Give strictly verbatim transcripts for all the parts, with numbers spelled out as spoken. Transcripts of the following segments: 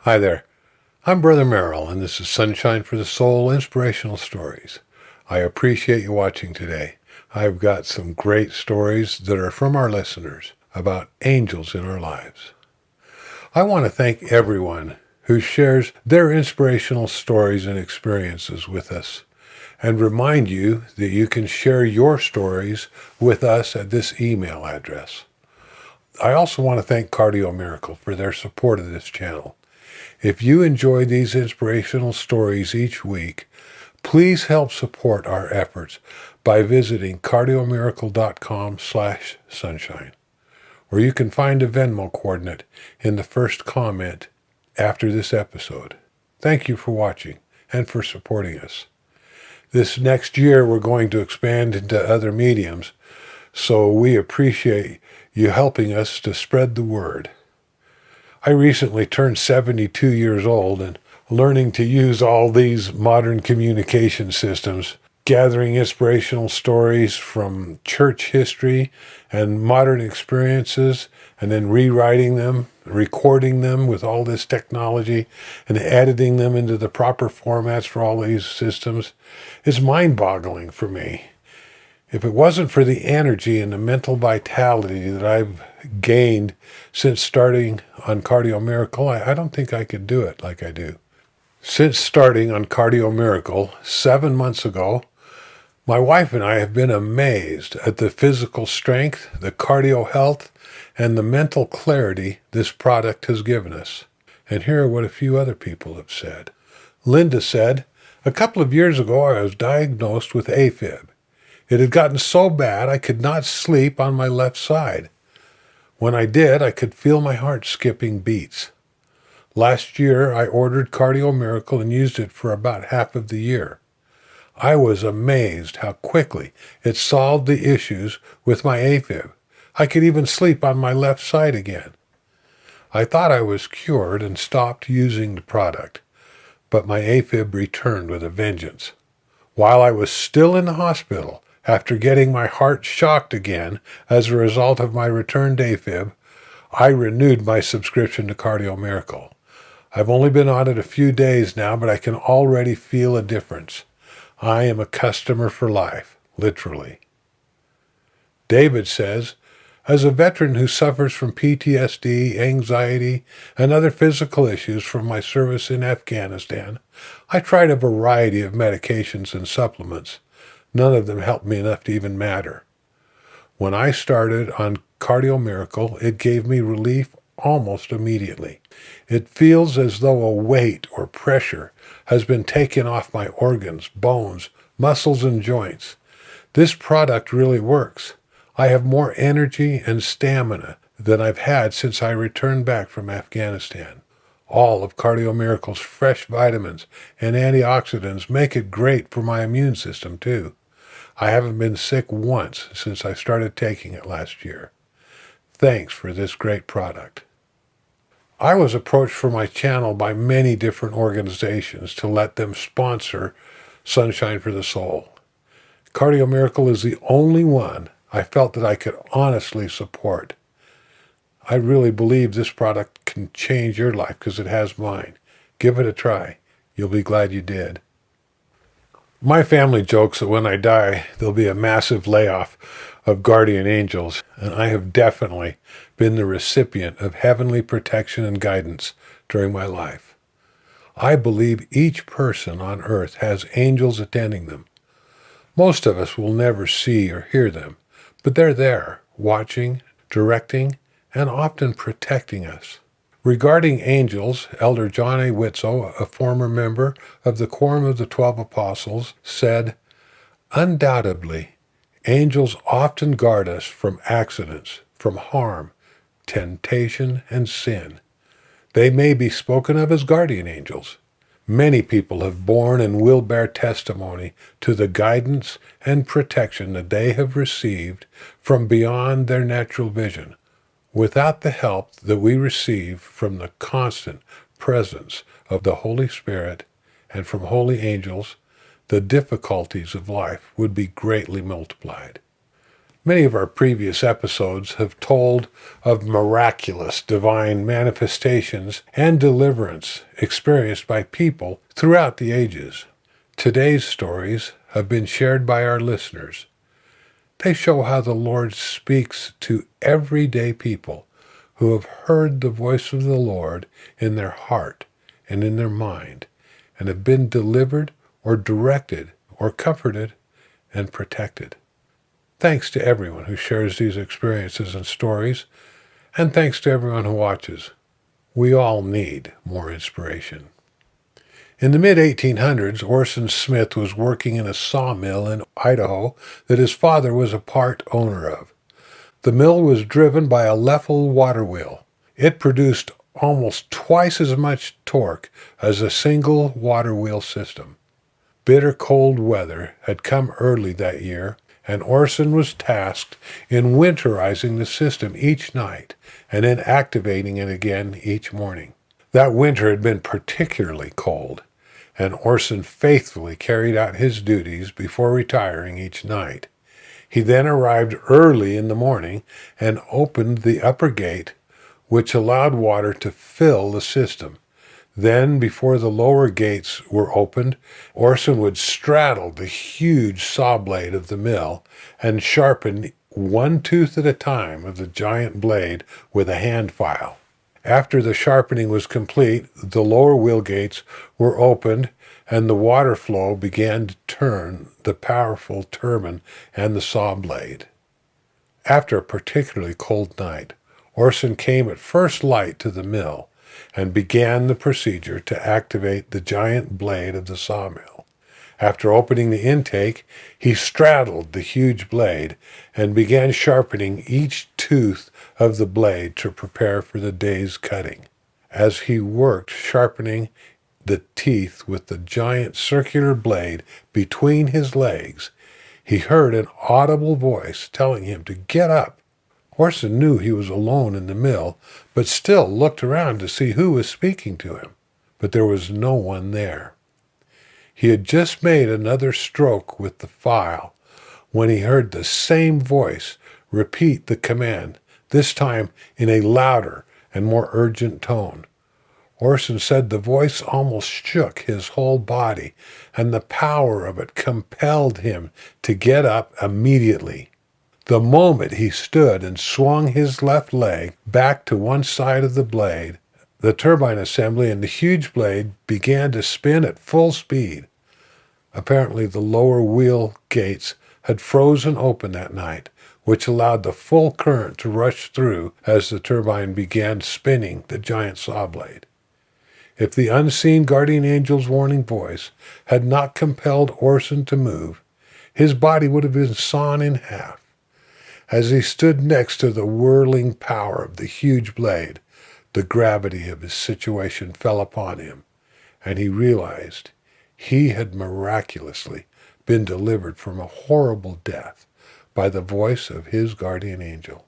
Hi there. I'm Brother Merrill, and this is Sunshine for the Soul Inspirational Stories. I appreciate you watching today. I've got some great stories that are from our listeners about angels in our lives. I want to thank everyone who shares their inspirational stories and experiences with us, and remind you that you can share your stories with us at this email address. I also want to thank Cardio Miracle for their support of this channel. If you enjoy these inspirational stories each week, please help support our efforts by visiting cardiomiracle.com slash sunshine, or you can find a Venmo coordinate in the first comment after this episode. Thank you for watching and for supporting us. This next year, we're going to expand into other mediums, so we appreciate you helping us to spread the word. I recently turned seventy-two years old, and learning to use all these modern communication systems, gathering inspirational stories from church history and modern experiences, and then rewriting them, recording them with all this technology, and editing them into the proper formats for all these systems is mind-boggling for me. If it wasn't for the energy and the mental vitality that I've gained since starting on Cardio Miracle, I, I don't think I could do it like I do. Since starting on Cardio Miracle seven months ago, my wife and I have been amazed at the physical strength, the cardio health, and the mental clarity this product has given us. And here are what a few other people have said. Linda said, "A couple of years ago I was diagnosed with AFib. It had gotten so bad I could not sleep on my left side. When I did, I could feel my heart skipping beats. Last year, I ordered Cardio Miracle and used it for about half of the year. I was amazed how quickly it solved the issues with my AFib. I could even sleep on my left side again. I thought I was cured and stopped using the product, but my AFib returned with a vengeance. While I was still in the hospital, after getting my heart shocked again as a result of my returned AFib, I renewed my subscription to Cardio Miracle. I've only been on it a few days now, but I can already feel a difference. I am a customer for life, literally." David says, "As a veteran who suffers from P T S D, anxiety, and other physical issues from my service in Afghanistan, I tried a variety of medications and supplements. None of them helped me enough to even matter. When I started on Cardio Miracle, it gave me relief almost immediately. It feels as though a weight or pressure has been taken off my organs, bones, muscles, and joints. This product really works. I have more energy and stamina than I've had since I returned back from Afghanistan. All of Cardio Miracle's fresh vitamins and antioxidants make it great for my immune system, too. I haven't been sick once since I started taking it last year. Thanks for this great product." I was approached for my channel by many different organizations to let them sponsor Sunshine for the Soul. Cardio Miracle is the only one I felt that I could honestly support. I really believe this product can change your life because it has mine. Give it a try. You'll be glad you did. My family jokes that when I die, there'll be a massive layoff of guardian angels, and I have definitely been the recipient of heavenly protection and guidance during my life. I believe each person on earth has angels attending them. Most of us will never see or hear them, but they're there, watching, directing, and often protecting us. Regarding angels, Elder John A. Witzel, a former member of the Quorum of the Twelve Apostles, said, "Undoubtedly, angels often guard us from accidents, from harm, temptation, and sin. They may be spoken of as guardian angels. Many people have borne and will bear testimony to the guidance and protection that they have received from beyond their natural vision. Without the help that we receive from the constant presence of the Holy Spirit and from holy angels, the difficulties of life would be greatly multiplied." Many of our previous episodes have told of miraculous divine manifestations and deliverance experienced by people throughout the ages. Today's stories have been shared by our listeners. They show how the Lord speaks to everyday people who have heard the voice of the Lord in their heart and in their mind, and have been delivered or directed or comforted and protected. Thanks to everyone who shares these experiences and stories, and thanks to everyone who watches. We all need more inspiration. In the mid eighteen hundreds, Orson Smith was working in a sawmill in Idaho that his father was a part owner of. The mill was driven by a Leffel water wheel. It produced almost twice as much torque as a single water wheel system. Bitter cold weather had come early that year, and Orson was tasked in winterizing the system each night and then activating it again each morning. That winter had been particularly cold, and Orson faithfully carried out his duties before retiring each night. He then arrived early in the morning and opened the upper gate, which allowed water to fill the system. Then, before the lower gates were opened, Orson would straddle the huge saw blade of the mill and sharpen one tooth at a time of the giant blade with a hand file. After the sharpening was complete, the lower wheel gates were opened and the water flow began to turn the powerful turbine and the saw blade. After a particularly cold night, Orson came at first light to the mill and began the procedure to activate the giant blade of the sawmill. After opening the intake, he straddled the huge blade and began sharpening each tooth of the blade to prepare for the day's cutting. As he worked sharpening the teeth with the giant circular blade between his legs, he heard an audible voice telling him to get up. Orson knew he was alone in the mill, but still looked around to see who was speaking to him. But there was no one there. He had just made another stroke with the file when he heard the same voice repeat the command, this time in a louder and more urgent tone. Orson said the voice almost shook his whole body, and the power of it compelled him to get up immediately. The moment he stood and swung his left leg back to one side of the blade, the turbine assembly and the huge blade began to spin at full speed. Apparently the lower wheel gates had frozen open that night, which allowed the full current to rush through as the turbine began spinning the giant saw blade. If the unseen guardian angel's warning voice had not compelled Orson to move, his body would have been sawn in half. As he stood next to the whirling power of the huge blade, the gravity of his situation fell upon him, and he realized he had miraculously been delivered from a horrible death by the voice of his guardian angel.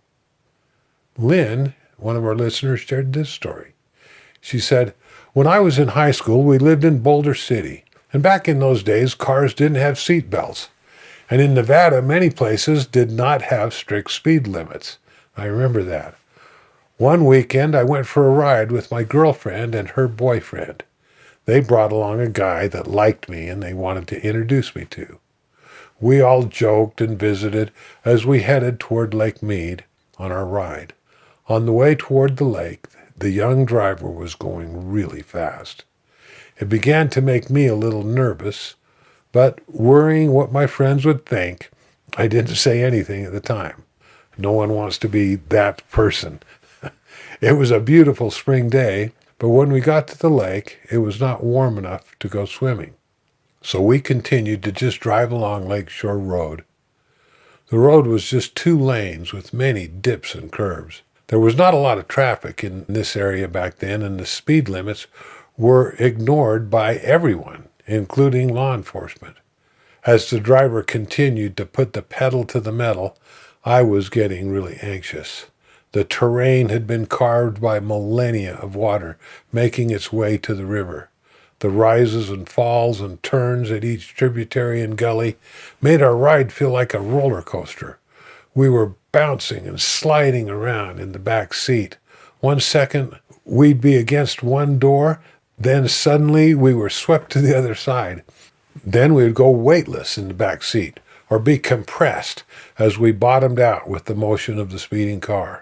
Lynn, one of our listeners, shared this story. She said, "When I was in high school, we lived in Boulder City, and back in those days, cars didn't have seat belts. And in Nevada, many places did not have strict speed limits. I remember that. One weekend, I went for a ride with my girlfriend and her boyfriend. They brought along a guy that liked me and they wanted to introduce me to. We all joked and visited as we headed toward Lake Mead on our ride. On the way toward the lake, the young driver was going really fast. It began to make me a little nervous, but worrying what my friends would think, I didn't say anything at the time. No one wants to be that person. It was a beautiful spring day, but when we got to the lake, it was not warm enough to go swimming. So we continued to just drive along Lakeshore Road. The road was just two lanes with many dips and curves. There was not a lot of traffic in this area back then, and the speed limits were ignored by everyone, including law enforcement. As the driver continued to put the pedal to the metal, I was getting really anxious. The terrain had been carved by millennia of water making its way to the river. The rises and falls and turns at each tributary and gully made our ride feel like a roller coaster. We were bouncing and sliding around in the back seat. One second, we'd be against one door, then suddenly we were swept to the other side. Then we would go weightless in the back seat, or be compressed as we bottomed out with the motion of the speeding car.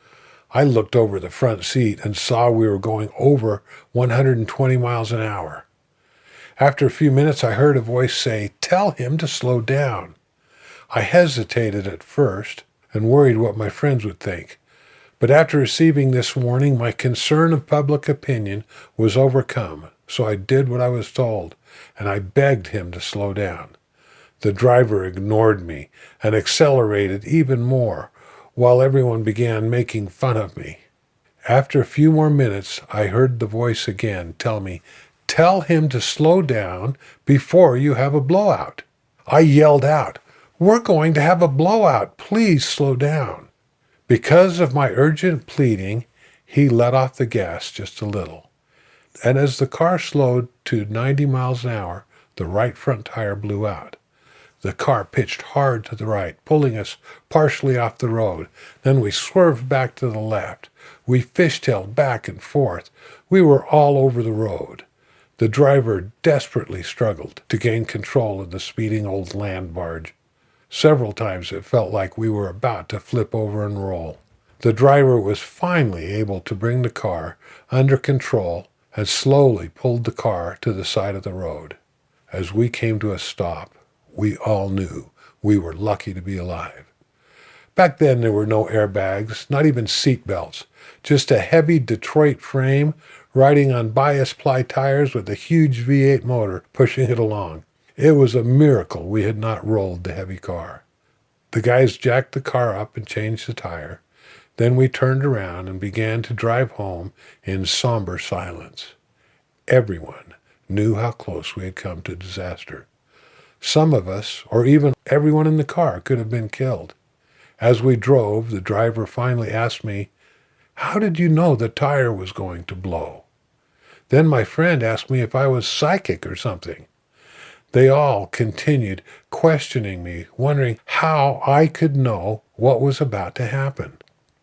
I looked over the front seat and saw we were going over one hundred twenty miles an hour. After a few minutes, I heard a voice say, "Tell him to slow down." I hesitated at first and worried what my friends would think. But after receiving this warning, my concern of public opinion was overcome, so I did what I was told, and I begged him to slow down. The driver ignored me and accelerated even more, while everyone began making fun of me. After a few more minutes, I heard the voice again tell me, "Tell him to slow down before you have a blowout." I yelled out, "We're going to have a blowout. Please slow down." Because of my urgent pleading, he let off the gas just a little. And as the car slowed to ninety miles an hour, the right front tire blew out. The car pitched hard to the right, pulling us partially off the road. Then we swerved back to the left. We fishtailed back and forth. We were all over the road. The driver desperately struggled to gain control of the speeding old land barge. Several times it felt like we were about to flip over and roll. The driver was finally able to bring the car under control and slowly pulled the car to the side of the road. As we came to a stop, we all knew we were lucky to be alive. Back then there were no airbags, not even seat belts, just a heavy Detroit frame riding on bias ply tires with a huge V eight motor pushing it along. It was a miracle we had not rolled the heavy car. The guys jacked the car up and changed the tire. Then we turned around and began to drive home in somber silence. Everyone knew how close we had come to disaster. Some of us, or even everyone in the car, could have been killed. As we drove, the driver finally asked me, "How did you know the tire was going to blow?" Then my friend asked me if I was psychic or something. They all continued questioning me, wondering how I could know what was about to happen.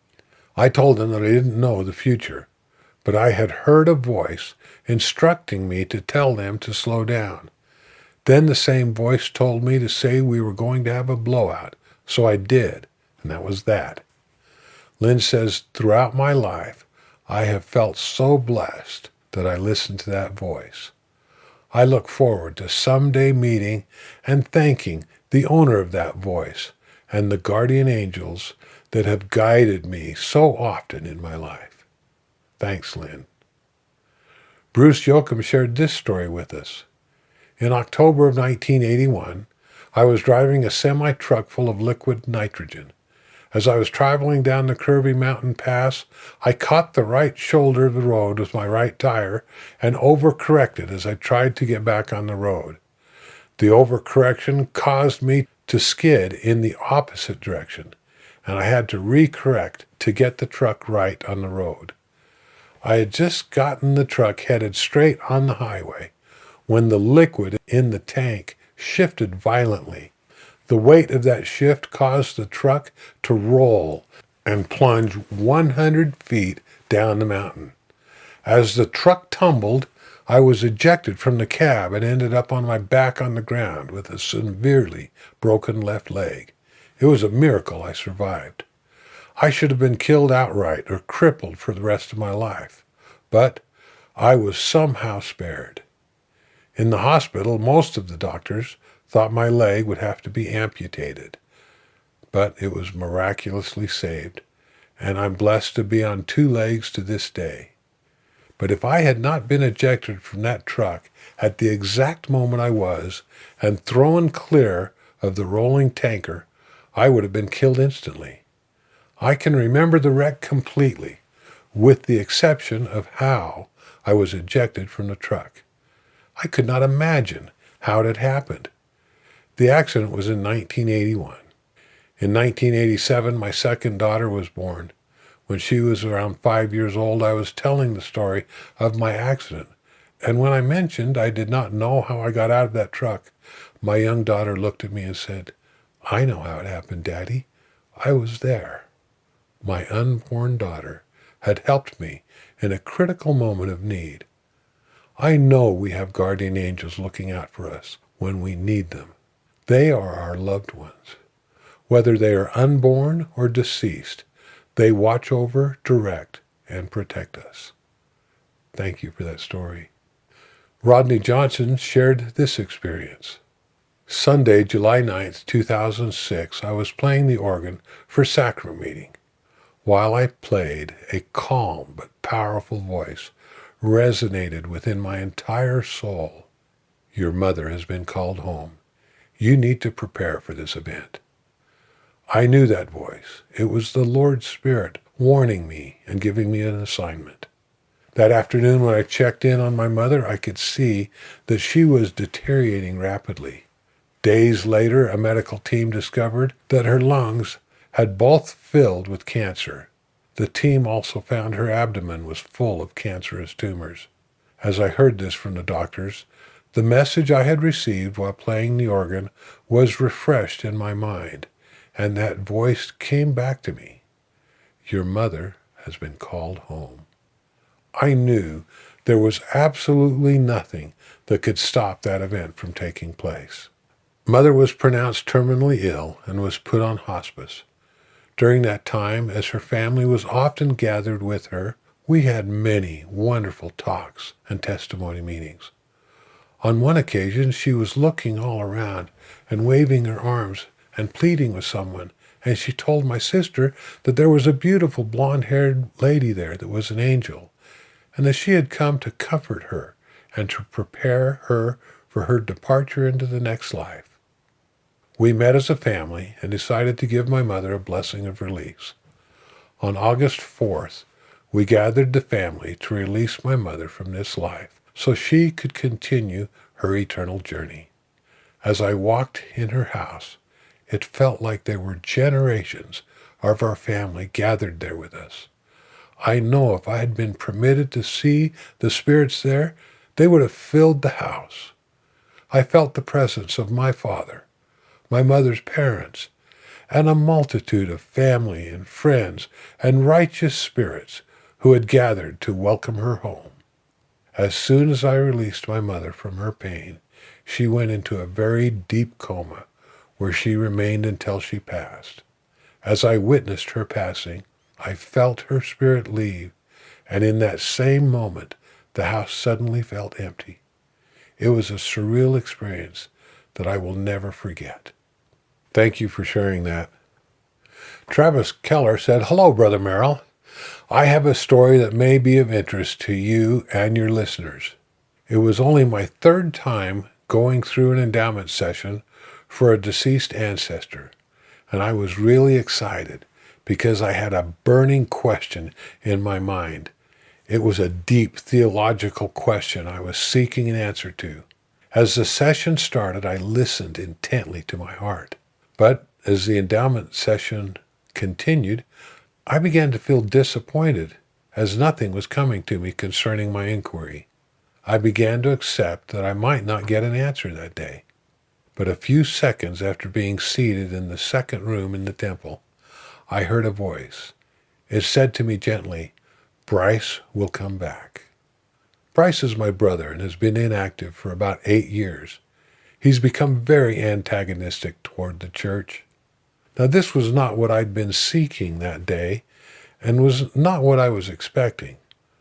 I told them that I didn't know the future, but I had heard a voice instructing me to tell them to slow down. Then the same voice told me to say we were going to have a blowout, so I did, and that was that. Lynn says, throughout my life, I have felt so blessed that I listened to that voice. I look forward to someday meeting and thanking the owner of that voice and the guardian angels that have guided me so often in my life. Thanks, Lynn. Bruce Yoakum shared this story with us. In October of nineteen eighty-one, I was driving a semi-truck full of liquid nitrogen. As I was traveling down the curvy mountain pass, I caught the right shoulder of the road with my right tire and overcorrected as I tried to get back on the road. The overcorrection caused me to skid in the opposite direction, and I had to recorrect to get the truck right on the road. I had just gotten the truck headed straight on the highway when the liquid in the tank shifted violently. The weight of that shift caused the truck to roll and plunge one hundred feet down the mountain. As the truck tumbled, I was ejected from the cab and ended up on my back on the ground with a severely broken left leg. It was a miracle I survived. I should have been killed outright or crippled for the rest of my life, but I was somehow spared. In the hospital, most of the doctors thought my leg would have to be amputated, but it was miraculously saved, and I'm blessed to be on two legs to this day. But if I had not been ejected from that truck at the exact moment I was and thrown clear of the rolling tanker, I would have been killed instantly. I can remember the wreck completely, with the exception of how I was ejected from the truck. I could not imagine how it had happened. The accident was in nineteen eighty-one. In nineteen eighty-seven, my second daughter was born. When she was around five years old, I was telling the story of my accident. And when I mentioned I did not know how I got out of that truck, my young daughter looked at me and said, "I know how it happened, Daddy. I was there. My unborn daughter had helped me in a critical moment of need. I know we have guardian angels looking out for us when we need them. They are our loved ones. Whether they are unborn or deceased, they watch over, direct, and protect us. Thank you for that story. Rodney Johnson shared this experience. Sunday, July ninth, two thousand six, I was playing the organ for sacrament meeting. While I played, a calm but powerful voice resonated within my entire soul. Your mother has been called home. You need to prepare for this event. I knew that voice. It was the Lord's Spirit warning me and giving me an assignment. That afternoon when I checked in on my mother, I could see that she was deteriorating rapidly. Days later, a medical team discovered that her lungs had both filled with cancer. The team also found her abdomen was full of cancerous tumors. As I heard this from the doctors, the message I had received while playing the organ was refreshed in my mind, and that voice came back to me. Your mother has been called home. I knew there was absolutely nothing that could stop that event from taking place. Mother was pronounced terminally ill and was put on hospice. During that time, as her family was often gathered with her, we had many wonderful talks and testimony meetings. On one occasion, she was looking all around and waving her arms and pleading with someone, and she told my sister that there was a beautiful blonde-haired lady there that was an angel, and that she had come to comfort her and to prepare her for her departure into the next life. We met as a family and decided to give my mother a blessing of release. On August fourth, we gathered the family to release my mother from this life so she could continue her eternal journey. As I walked in her house, it felt like there were generations of our family gathered there with us. I know if I had been permitted to see the spirits there, they would have filled the house. I felt the presence of my father, my mother's parents, and a multitude of family and friends and righteous spirits who had gathered to welcome her home. As soon as I released my mother from her pain, she went into a very deep coma, where she remained until she passed. As I witnessed her passing, I felt her spirit leave, and in that same moment, the house suddenly felt empty. It was a surreal experience that I will never forget. Thank you for sharing that. Travis Keller said, Hello, Brother Merrill. I have a story that may be of interest to you and your listeners. It was only my third time going through an endowment session for a deceased ancestor, and I was really excited because I had a burning question in my mind. It was a deep theological question I was seeking an answer to. As the session started, I listened intently to my heart. But as the endowment session continued, I began to feel disappointed as nothing was coming to me concerning my inquiry. I began to accept that I might not get an answer that day. But a few seconds after being seated in the second room in the temple, I heard a voice. It said to me gently, Bryce will come back. Bryce is my brother and has been inactive for about eight years. He's become very antagonistic toward the church. Now, this was not what I'd been seeking that day and was not what I was expecting.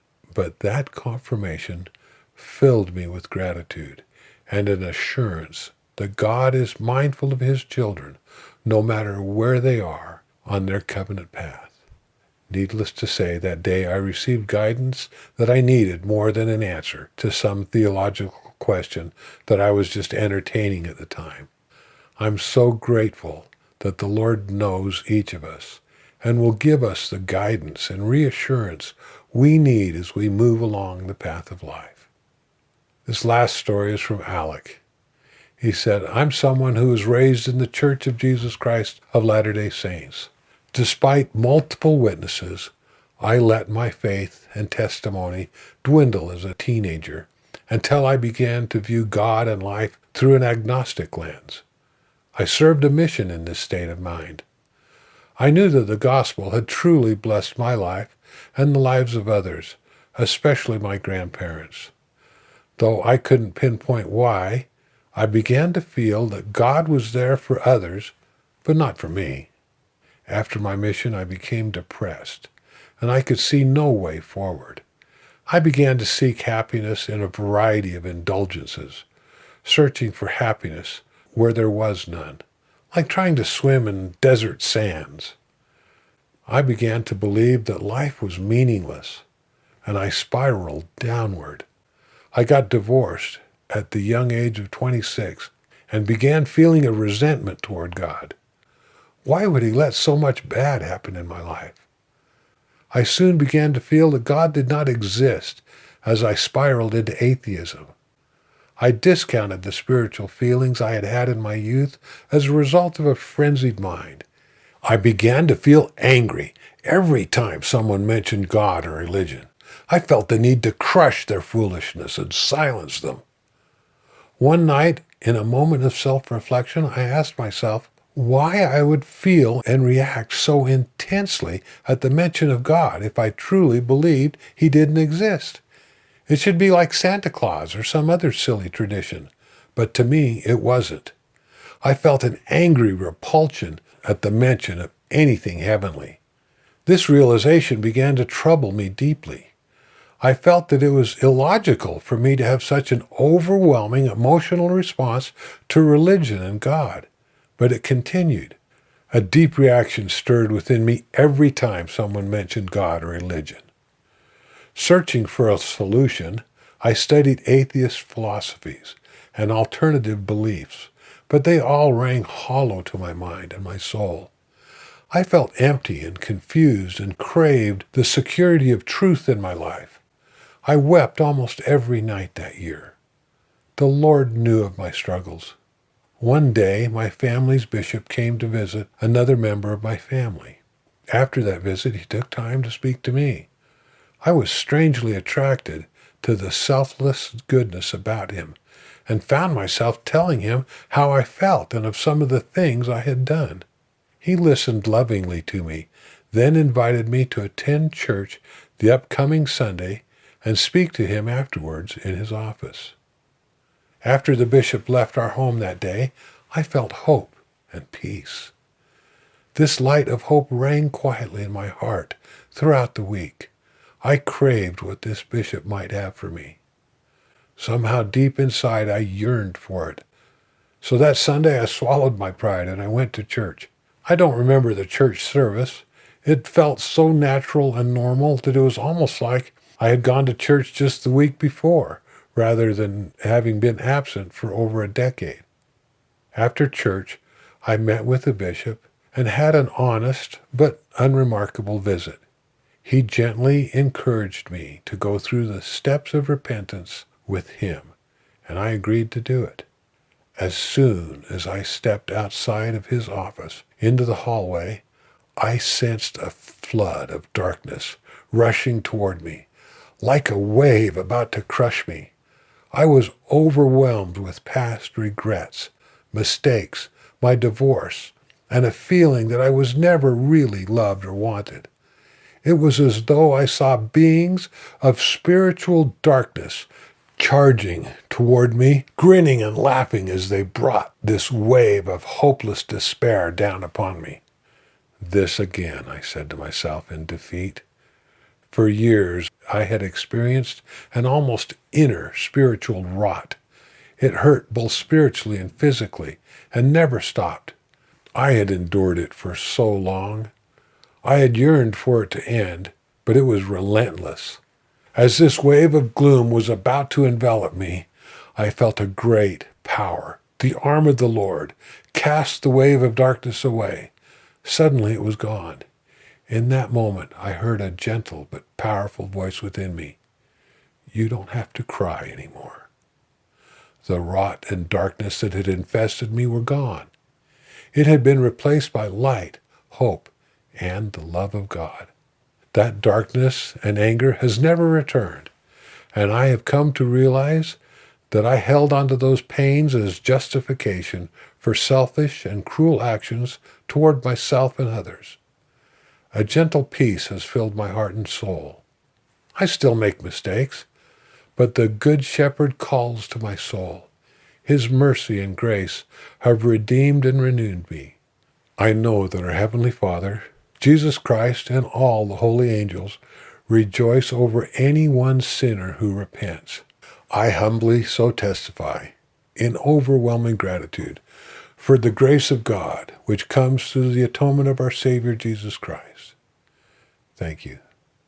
But that confirmation filled me with gratitude and an assurance that God is mindful of his children, no matter where they are on their covenant path. Needless to say, that day I received guidance that I needed more than an answer to some theological question that I was just entertaining at the time. I'm so grateful that the Lord knows each of us and will give us the guidance and reassurance we need as we move along the path of life. This last story is from Alec. He said, I'm someone who was raised in the Church of Jesus Christ of Latter-day Saints. Despite multiple witnesses, I let my faith and testimony dwindle as a teenager until I began to view God and life through an agnostic lens. I served a mission in this state of mind. I knew that the gospel had truly blessed my life and the lives of others, especially my grandparents. Though I couldn't pinpoint why, I began to feel that God was there for others, but not for me. After my mission, I became depressed, and I could see no way forward. I began to seek happiness in a variety of indulgences, searching for happiness where there was none, like trying to swim in desert sands. I began to believe that life was meaningless, and I spiraled downward. I got divorced at the young age of twenty-six and began feeling a resentment toward God. Why would he let so much bad happen in my life? I soon began to feel that God did not exist as I spiraled into atheism. I discounted the spiritual feelings I had had in my youth as a result of a frenzied mind. I began to feel angry every time someone mentioned God or religion. I felt the need to crush their foolishness and silence them. One night, in a moment of self-reflection, I asked myself why I would feel and react so intensely at the mention of God if I truly believed he didn't exist. It should be like Santa Claus or some other silly tradition, but to me it wasn't. I felt an angry repulsion at the mention of anything heavenly. This realization began to trouble me deeply. I felt that it was illogical for me to have such an overwhelming emotional response to religion and God. But it continued. A deep reaction stirred within me every time someone mentioned God or religion. Searching for a solution, I studied atheist philosophies and alternative beliefs, but they all rang hollow to my mind and my soul. I felt empty and confused and craved the security of truth in my life. I wept almost every night that year. The Lord knew of my struggles. One day, my family's bishop came to visit another member of my family. After that visit, he took time to speak to me. I was strangely attracted to the selfless goodness about him and found myself telling him how I felt and of some of the things I had done. He listened lovingly to me, then invited me to attend church the upcoming Sunday and speak to him afterwards in his office. After the bishop left our home that day, I felt hope and peace. This light of hope rang quietly in my heart throughout the week. I craved what this bishop might have for me. Somehow deep inside I yearned for it. So that Sunday I swallowed my pride and I went to church. I don't remember the church service. It felt so natural and normal that it was almost like I had gone to church just the week before, rather than having been absent for over a decade. After church, I met with the bishop and had an honest but unremarkable visit. He gently encouraged me to go through the steps of repentance with him, and I agreed to do it. As soon as I stepped outside of his office into the hallway, I sensed a flood of darkness rushing toward me, like a wave about to crush me. I was overwhelmed with past regrets, mistakes, my divorce, and a feeling that I was never really loved or wanted. It was as though I saw beings of spiritual darkness charging toward me, grinning and laughing as they brought this wave of hopeless despair down upon me. This again, I said to myself in defeat. For years, I had experienced an almost inner spiritual rot. It hurt both spiritually and physically, and never stopped. I had endured it for so long. I had yearned for it to end, but it was relentless. As this wave of gloom was about to envelop me, I felt a great power, the arm of the Lord, cast the wave of darkness away. Suddenly it was gone. In that moment, I heard a gentle but powerful voice within me. You don't have to cry anymore. The rot and darkness that had infested me were gone. It had been replaced by light, hope, and the love of God. That darkness and anger has never returned, and I have come to realize that I held onto those pains as justification for selfish and cruel actions toward myself and others. A gentle peace has filled my heart and soul. I still make mistakes, but the Good Shepherd calls to my soul. His mercy and grace have redeemed and renewed me. I know that our Heavenly Father, Jesus Christ, and all the holy angels rejoice over any one sinner who repents. I humbly so testify, in overwhelming gratitude, for the grace of God, which comes through the atonement of our Savior Jesus Christ. Thank you.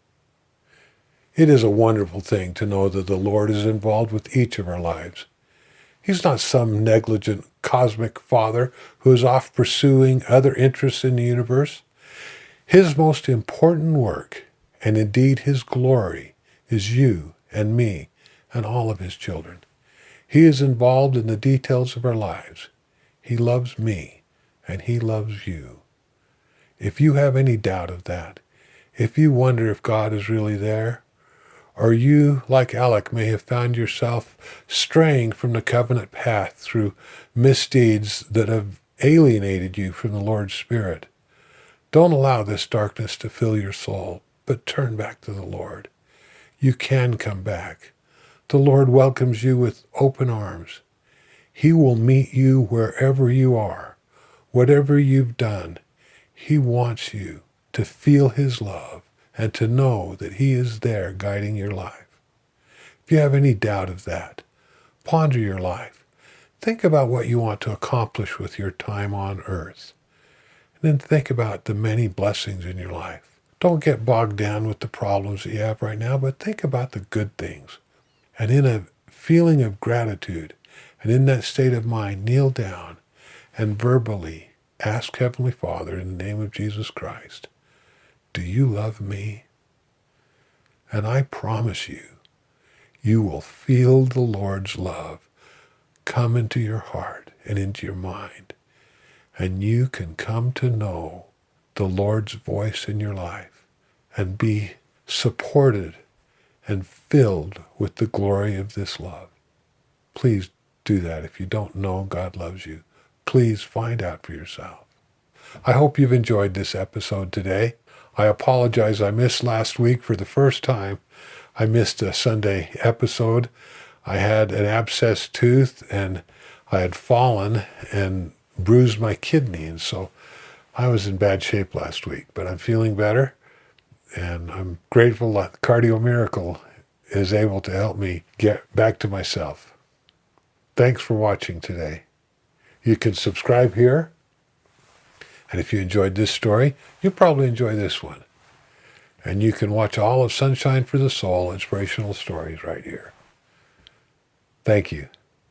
It is a wonderful thing to know that the Lord is involved with each of our lives. He's not some negligent cosmic father who is off pursuing other interests in the universe. His most important work, and indeed his glory, is you and me and all of his children. He is involved in the details of our lives. He loves me, and he loves you. If you have any doubt of that, if you wonder if God is really there, or you, like Alec, may have found yourself straying from the covenant path through misdeeds that have alienated you from the Lord's Spirit, don't allow this darkness to fill your soul, but turn back to the Lord. You can come back. The Lord welcomes you with open arms. He will meet you wherever you are, whatever you've done. He wants you to feel his love and to know that he is there guiding your life. If you have any doubt of that, ponder your life. Think about what you want to accomplish with your time on earth. And then think about the many blessings in your life. Don't get bogged down with the problems that you have right now, but think about the good things. And in a feeling of gratitude, and in that state of mind, kneel down and verbally ask Heavenly Father in the name of Jesus Christ, do you love me? And I promise you, you will feel the Lord's love come into your heart and into your mind. And you can come to know the Lord's voice in your life and be supported and filled with the glory of this love. Please do that. If you don't know God loves you, please find out for yourself. I hope you've enjoyed this episode today. I apologize. I missed last week for the first time. I missed a Sunday episode. I had an abscessed tooth and I had fallen and bruised my kidney. And so I was in bad shape last week, but I'm feeling better. And I'm grateful that Cardio Miracle is able to help me get back to myself. Thanks for watching today. You can subscribe here. And if you enjoyed this story, you'll probably enjoy this one. And you can watch all of Sunshine for the Soul Inspirational Stories right here. Thank you.